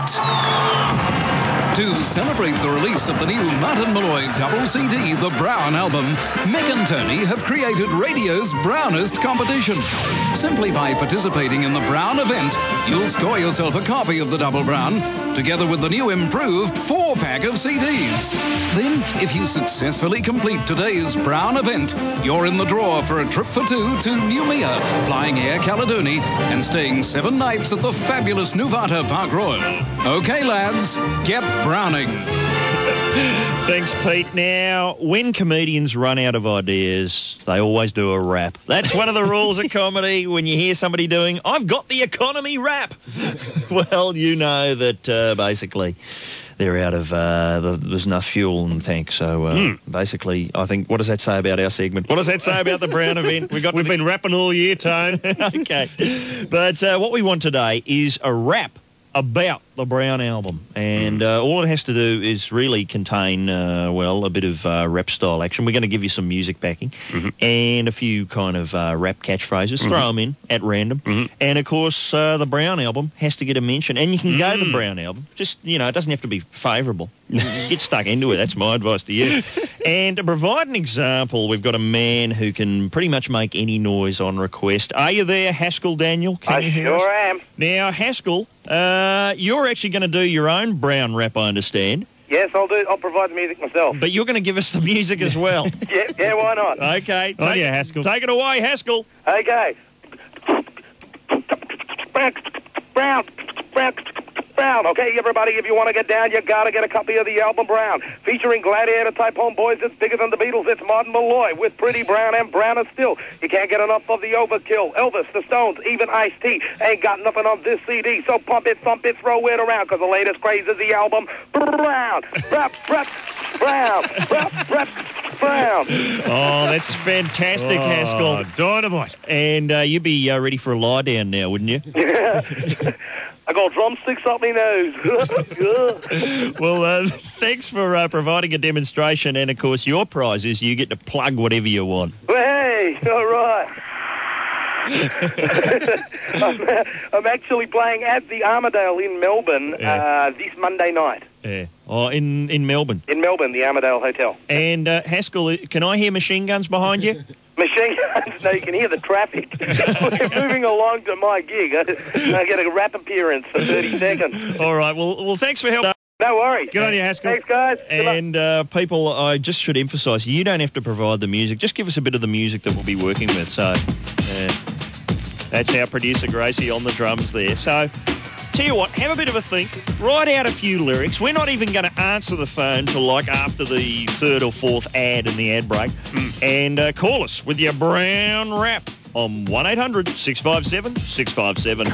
To celebrate the release of the new Martin Malloy double C D, The Brown Album, Meg and Tony have created radio's Brownest competition. Simply by participating in the Brown event, you'll score yourself a copy of the Double Brown, together with the new improved four-pack of C Ds. Then, if you successfully complete today's Brown event, you're in the draw for a trip for two to Noumea, flying Air Caledoni, and staying seven nights at the fabulous Nuvata Park Royal. Okay, lads, get Browning. Thanks, Pete. Now, when comedians run out of ideas, they always do a rap. That's one of the rules of comedy. When you hear somebody doing, I've got the economy rap. Well, you know that uh, basically they're out of, uh, the, there's enough fuel in the tank. So uh, Mm. basically, I think, what does that say about our segment? What does that say about the Brown event? We got We've to been rapping all year, Tone. Okay. But uh, what we want today is a rap about the Brown album. And uh, all it has to do is really contain, uh, well, a bit of uh, rap style action. We're going to give you some music backing Mm-hmm. and a few kind of uh, rap catchphrases. Mhm. Throw them in at random. Mhm. And, of course, uh, the Brown album has to get a mention. And you can go to the Mm. Brown album. Just, you know, it doesn't have to be favourable. Get stuck into it. That's my advice to you. And to provide an example, we've got a man who can pretty much make any noise on request. Are you there, Haskell Daniel? Can I you hear sure us? am. Now, Haskell, uh, you're actually going to do your own Brown rap, I understand. Yes, I'll do. I'll provide the music myself. But you're going to give us the music as well. yeah, yeah, why not? Okay. Take, Oh, yeah, Haskell. Take it away, Haskell. Okay. Brown, Brown, Brown. Okay, everybody, if you want to get down, you got to get a copy of the album Brown. Featuring Gladiator-type homeboys, it's bigger than the Beatles. It's Martin Malloy with Pretty Brown and Browner Still. You can't get enough of the overkill. Elvis, the Stones, even Ice-T. Ain't got nothing on this C D, so pump it, thump it, throw it around, because the latest craze is the album Brown. Rap, rap, Brown. Rap, rap, Brown. Oh, that's fantastic, Oh, Haskell. Dynamite. And uh, you'd be uh, ready for a lie down now, wouldn't you? I got drumsticks up my nose. Well, uh, thanks for uh, providing a demonstration. And, of course, your prize is you get to plug whatever you want. Well, hey, all right. I'm, I'm actually playing at the Armadale in Melbourne Yeah. uh, this Monday night. Yeah. Oh, in, in Melbourne. In Melbourne, the Armadale Hotel. And, uh, Haskell, can I hear machine guns behind you? Machine guns, no, you can hear the traffic. We're moving along to my gig. I, I get a rap appearance for thirty seconds. All right. Well, well, thanks for helping. No worries. Good on you, Haskell. Thanks, guys. Good luck. And uh, people, I just should emphasise, you don't have to provide the music. Just give us a bit of the music that we'll be working with. So, uh, that's our producer, Gracie, on the drums there. So, tell you what, have a bit of a think. Write out a few lyrics. We're not even going to answer the phone till like after the third or fourth ad in the ad break. Mm. And uh, call us with your brown rap on one eight hundred six five seven six five seven.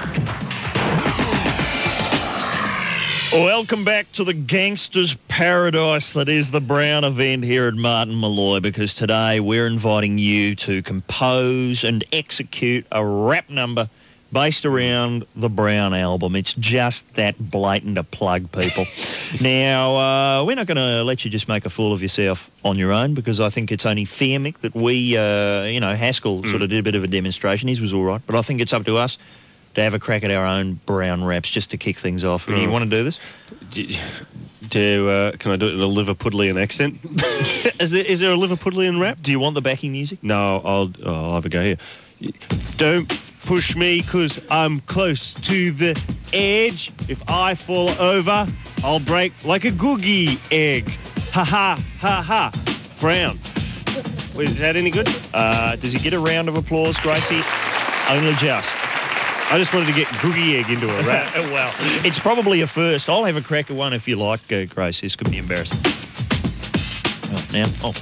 Welcome back to the gangster's paradise that is the Brown event here at Martin Malloy, because today we're inviting you to compose and execute a rap number based around the Brown album. It's just that blatant a plug, people. Now, uh, we're not going to let you just make a fool of yourself on your own, because I think it's only fair, Mick, that we, uh, you know, Haskell mm. sort of did a bit of a demonstration. His was all right, but I think it's up to us to have a crack at our own Brown raps just to kick things off. Mm. Do you want to do this? Do, uh, can I do it in a Liverpudlian accent? is, there, is there a Liverpudlian rap? Do you want the backing music? No, I'll, oh, I'll have a go here. Don't push me, 'cause I'm close to the edge. If I fall over, I'll break like a googie egg. Ha ha, ha ha. Brown. Is that any good? Uh, does he get a round of applause, Gracie? Only just. I just wanted to get googie egg into a rap. Well, it's probably a first. I'll have a crack at one if you like, uh, Gracie. This could be embarrassing. Oh, now, oh.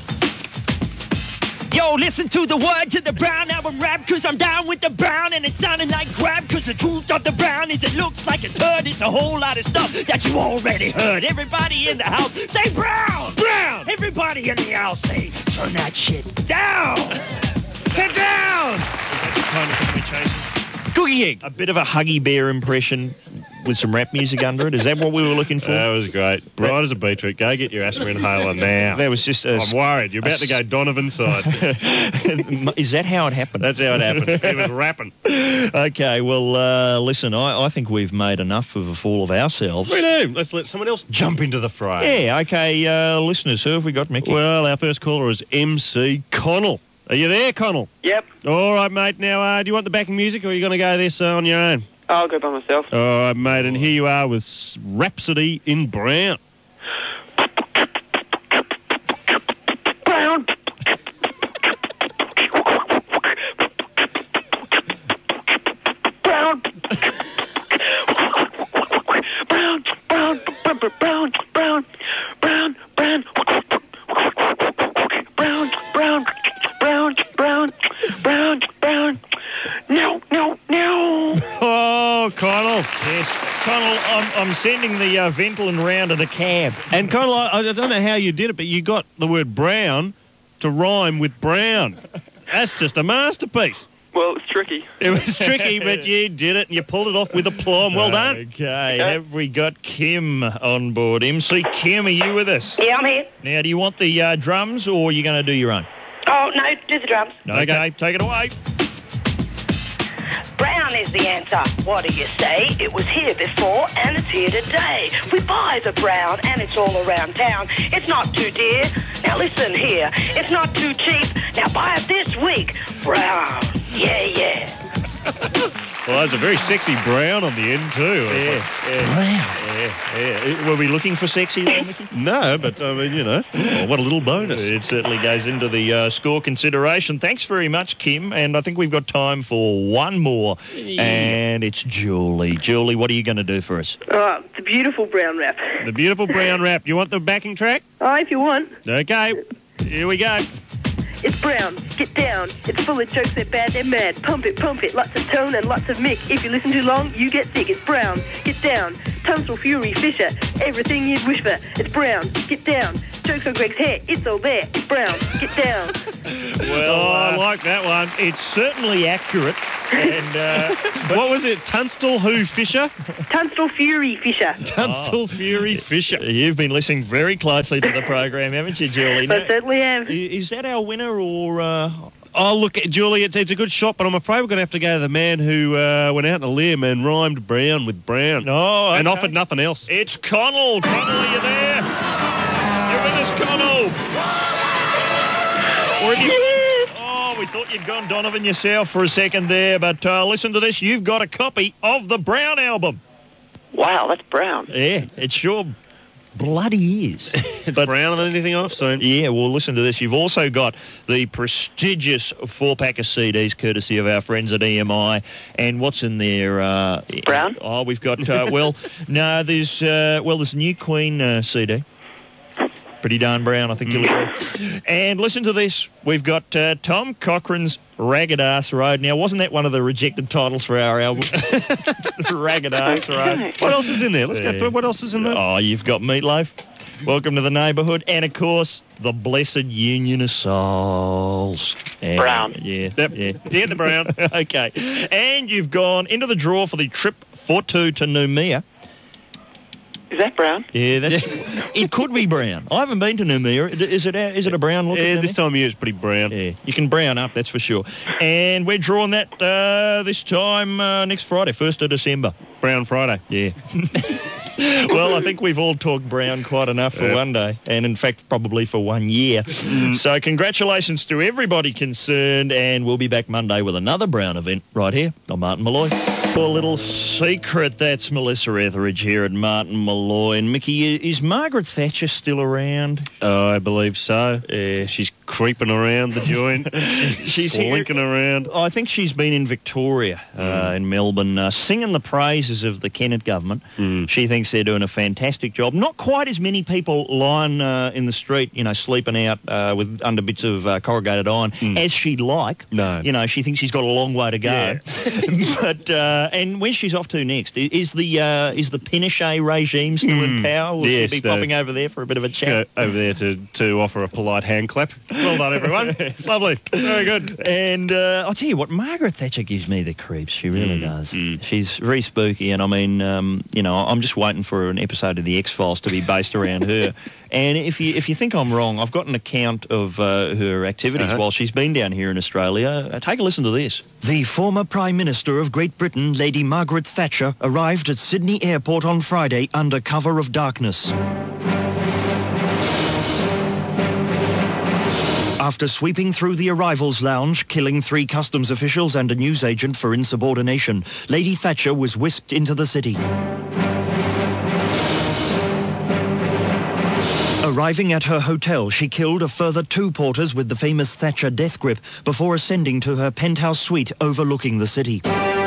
Yo, listen to the words of the Brown album rap, 'cause I'm down with the Brown and it's sounding like grab, 'cause the truth of the Brown is it looks like a turd. It's a whole lot of stuff that you already heard. Everybody in the house say Brown! Brown! Everybody in the house say, turn that shit down! Get down! Kind of thing we're chasing. Cookie egg. A bit of a Huggy Bear impression with some rap music under it. Is that what we were looking for? That was great. Bright as a beetroot. Go get your asthma inhaler now. That was just a... I'm worried. You're about to go Donovan side. Is that how it happened? That's how it happened. He was rapping. Okay, well, uh, listen, I, I think we've made enough of a fool of ourselves. We do. Let's let someone else jump into the fray. Yeah, okay, uh, listeners, who have we got, Mickey? Well, our first caller is M C Connell. Are you there, Connell? Yep. All right, mate. Now, uh, do you want the backing music, or are you going to go this uh, on your own? I'll go by myself. All right, mate. And here you are with Rhapsody in Brown. Brown. Brown. Brown. Brown. Brown. Brown. Brown. Brown. Brown. Brown, brown, brown, brown, brown, brown. No, no, no. Oh, Connell. Yes, Connell, I'm, I'm sending the uh, Ventolin round in a cab. And Connell, I, I don't know how you did it, but you got the word brown to rhyme with brown. That's just a masterpiece. Well, it's tricky. It was tricky, but you did it, and you pulled it off with aplomb. Well done. Okay, have we got Kim on board? M C Kim, are you with us? Yeah, I'm here. Now, do you want the uh, drums, or are you going to do your own? Oh, no, do the drums. Okay, take it away. Brown is the answer. What do you say? It was here before and it's here today. We buy the brown and it's all around town. It's not too dear. Now listen here. It's not too cheap. Now buy it this week. Brown. Yeah, yeah. Well, there's a very sexy brown on the end too. Yeah, yeah, yeah, yeah. Were we looking for sexy there, Mickey? No, but I mean, you know, oh, what a little bonus. It certainly goes into the uh, score consideration. Thanks very much, Kim. And I think we've got time for one more. Yeah. And it's Julie. Julie, what are you going to do for us? Oh, the beautiful brown rap. The beautiful brown rap. You want the backing track? Oh, if you want. Okay, here we go. It's brown, get down. It's full of jokes, they're bad, they're mad. Pump it, pump it, lots of tone and lots of mick. If you listen too long, you get sick. It's brown, get down. Tunstall, Fury, Fisher, everything you'd wish for. It's brown, get down. Jokes on Greg's hair, it's all there. It's brown, get down. Well, Oh, I uh, like that one. it's certainly accurate. And uh, What was it? Tunstall who Fisher? Tunstall, Fury, Fisher. Tunstall Fury Fisher. You've been listening very closely to the program, haven't you, Julie? I Now, certainly have. i- is that our winner or... Uh, Oh, look, Julie, it's, it's a good shot, but I'm afraid we're going to have to go to the man who uh, went out on a limb and rhymed brown with brown. No, And okay. offered nothing else. It's Connell. Connell, are you there? You're with us, Connell. Or have you... Oh, we thought you'd gone Donovan yourself for a second there, but uh, listen to this. You've got a copy of the Brown album. Wow, that's brown. Yeah, it sure bloody is. It's browner than anything I've seen. Yeah, well, listen to this. You've also got the prestigious four-pack of C Ds, courtesy of our friends at E M I. And what's in there? Uh, Brown? Oh, we've got, uh, well, no, there's, uh, well, there's a New Queen uh, C D. Pretty darn brown, I think you'll agree. And listen to this. We've got uh, Tom Cochrane's Ragged Ass Road. Now, wasn't that one of the rejected titles for our album? Ragged Ass Road. What else is in there? Let's Yeah. go through. What else is in there? Oh, you've got Meatloaf. Welcome to the neighbourhood. And, of course, the Blessed Union of Souls. And, Brown. Yeah. Yep. Yeah. Get the brown. Okay. And you've gone into the draw for the trip for two to Noumea. Is that brown? Yeah, that's. It could be brown. I haven't been to Noumea. Is it? A, is it a brown look? Yeah, this time of year it's pretty brown. Yeah, you can brown up, that's for sure. And we're drawing that uh, this time uh, next Friday, first of December. Brown Friday. Yeah. Well, I think we've all talked brown quite enough for Yep. one day, and in fact, probably for one year. So, congratulations to everybody concerned, and we'll be back Monday with another brown event right here on Martin Malloy. A little secret, that's Melissa Etheridge here at Martin Malloy. And Mickey, is Margaret Thatcher still around? Oh, I believe so. Yeah. She's creeping around the joint. She's slinking here. around. I think she's been in Victoria, uh, in Melbourne, uh, singing the praises of the Kennett government. Mm. She thinks they're doing a fantastic job. Not quite as many people lying uh, in the street, you know, sleeping out uh, with under bits of uh, corrugated iron Mm. as she'd like. No. You know, she thinks she's got a long way to go. But uh, and where's she's off to next? I- Is the uh, is the Pinochet regime still in Mm. power? Will Yes, she be the- popping over there for a bit of a Go chat? over there to, to offer a polite hand clap. Well done, everyone. Lovely. Very good. And uh, I'll tell you what, Margaret Thatcher gives me the creeps. She really Mm, does. mm. She's very spooky, and I mean, um, you know, I'm just waiting for an episode of The X-Files to be based around her. And if you if you think I'm wrong, I've got an account of uh, her activities Uh-huh. while she's been down here in Australia. Uh, take a listen to this. The former Prime Minister of Great Britain, Lady Margaret Thatcher, arrived at Sydney Airport on Friday under cover of darkness. After sweeping through the arrivals lounge, killing three customs officials and a newsagent for insubordination, Lady Thatcher was whisked into the city. Arriving at her hotel, she killed a further two porters with the famous Thatcher death grip before ascending to her penthouse suite overlooking the city.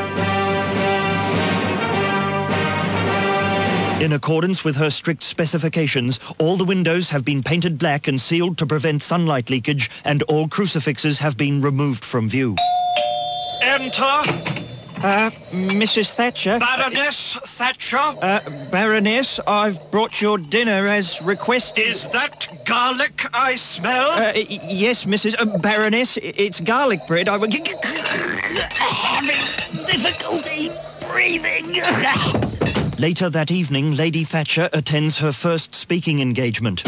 In accordance with her strict specifications, all the windows have been painted black and sealed to prevent sunlight leakage, and all crucifixes have been removed from view. Enter. Uh, Missus Thatcher? Baroness Thatcher. Uh, Baroness, I've brought your dinner as requested. Is that garlic I smell? Uh, y- yes, Missus Uh, Baroness, i- it's garlic bread. I will... Having difficulty breathing. Later that evening, Lady Thatcher attends her first speaking engagement.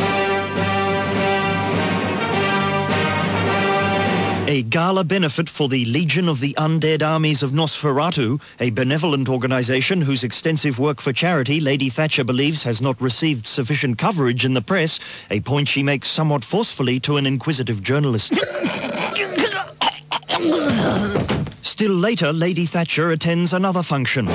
A gala benefit for the Legion of the Undead Armies of Nosferatu, a benevolent organisation whose extensive work for charity Lady Thatcher believes has not received sufficient coverage in the press, a point she makes somewhat forcefully to an inquisitive journalist. Still later, Lady Thatcher attends another function,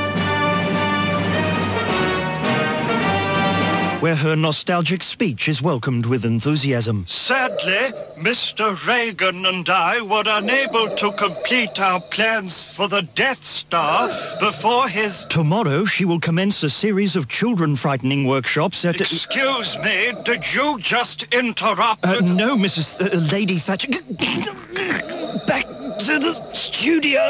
where her nostalgic speech is welcomed with enthusiasm. Sadly, Mister Reagan and I were unable to complete our plans for the Death Star before his... Tomorrow, she will commence a series of children-frightening workshops at... Excuse me, did you just interrupt? Uh, no, Missus Uh, Lady Thatcher. Back to the studio.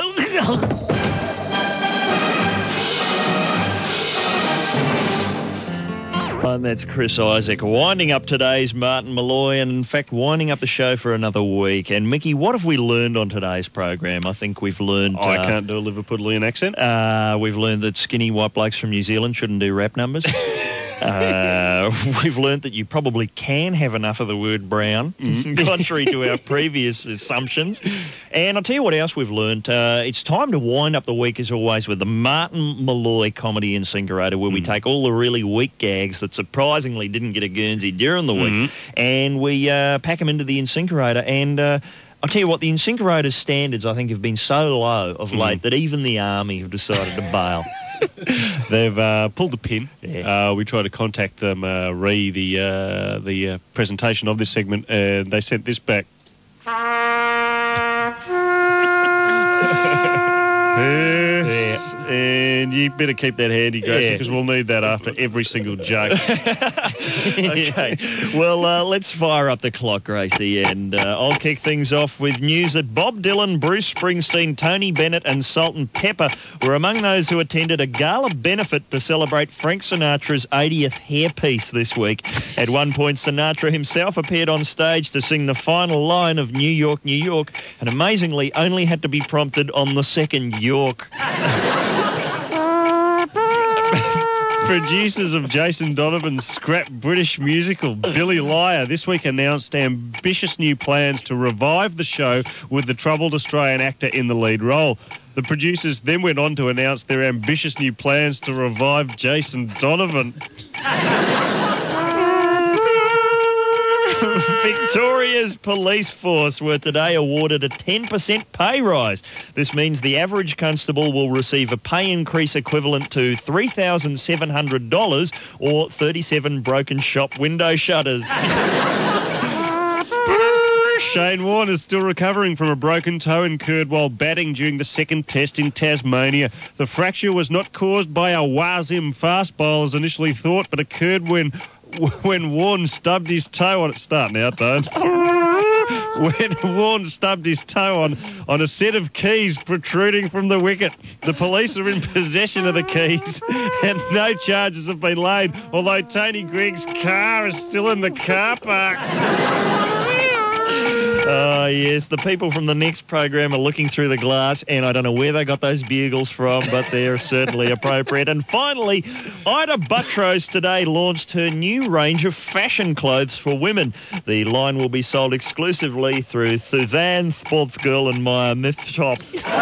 And that's Chris Isaac winding up today's Martin Malloy, and in fact winding up the show for another week. And Mickey, what have we learned on today's program? I think we've learned... I uh, can't do a Liverpudlian accent. Uh, we've learned that skinny white blokes from New Zealand shouldn't do rap numbers. uh, we've learned that you probably can have enough of the word brown, mm. contrary to our previous assumptions. And I'll tell you what else we've learned. Uh, it's time to wind up the week, as always, with the Martin Malloy Comedy Incinerator, where mm. we take all the really weak gags that surprisingly didn't get a Guernsey during the week, mm. and we uh, pack them into the incinerator. And uh, I'll tell you what, the incinerator's standards, I think, have been so low of late mm. that even the army have decided to bail. They've uh, pulled the pin. Yeah. Uh, we tried to contact them, uh, re the uh, the uh, presentation of this segment, and they sent this back. Yes. And you better keep that handy, Gracie, because yeah. we'll need that after every single joke. Okay. Well, uh, let's fire up the clock, Gracie, and uh, I'll kick things off with news that Bob Dylan, Bruce Springsteen, Tony Bennett and Salt and Pepper were among those who attended a gala benefit to celebrate Frank Sinatra's eightieth hairpiece this week. At one point, Sinatra himself appeared on stage to sing the final line of New York, New York, and amazingly only had to be prompted on the second York. Producers of Jason Donovan's scrap British musical Billy Liar this week announced ambitious new plans to revive the show with the troubled Australian actor in the lead role. The producers then went on to announce their ambitious new plans to revive Jason Donovan. Victoria's police force were today awarded a ten percent pay rise. This means the average constable will receive a pay increase equivalent to three thousand seven hundred dollars or thirty-seven broken shop window shutters. Shane Warne is still recovering from a broken toe incurred while batting during the second test in Tasmania. The fracture was not caused by a Wazim fastball as initially thought, but occurred when when Warne stubbed his toe on it. Starting out, though. When Warne stubbed his toe on, on a set of keys protruding from the wicket. The police are in possession of the keys and no charges have been laid, although Tony Gregg's car is still in the car park. Oh, yes, the people from the next program are looking through the glass, and I don't know where they got those bugles from, but they're certainly appropriate. And finally, Ida Buttrose today launched her new range of fashion clothes for women. The line will be sold exclusively through Suzanne Sportsgirl and Maya Myth Shop.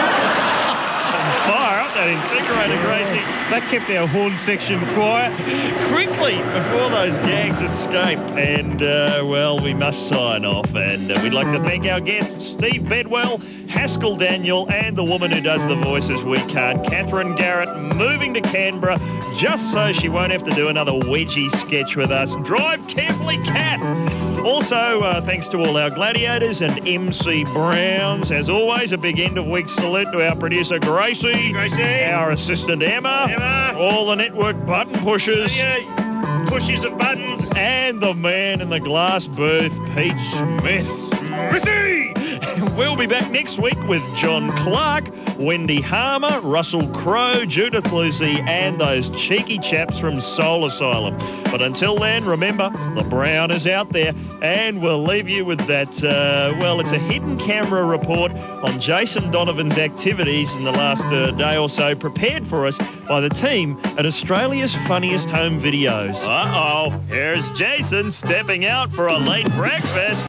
Fire up that incinerator, Gracie. That kept our horn section quiet. Quickly, before those gags escape. And, uh, well, we must sign off. And uh, we'd like to thank our guests, Steve Bedwell, Haskell Daniel, and the woman who does the voices we can't, Catherine Garrett, moving to Canberra just so she won't have to do another wedgie sketch with us. Drive carefully, Cat. Also, uh, thanks to all our gladiators and M C Browns. As always, a big end-of-week salute to our producer, Gracie. Gracie. Our assistant, Emma. Emma. All the network button pushers. Pushes of buttons. And the man in the glass booth, Pete Smith. Smithy! We'll be back next week with John Clark, Wendy Harmer, Russell Crowe, Judith Lucy, and those cheeky chaps from Soul Asylum. But until then, remember, the Brown is out there, and we'll leave you with that, uh, well, it's a hidden camera report on Jason Donovan's activities in the last uh, day or so, prepared for us by the team at Australia's Funniest Home Videos. Uh-oh, here's Jason stepping out for a late breakfast.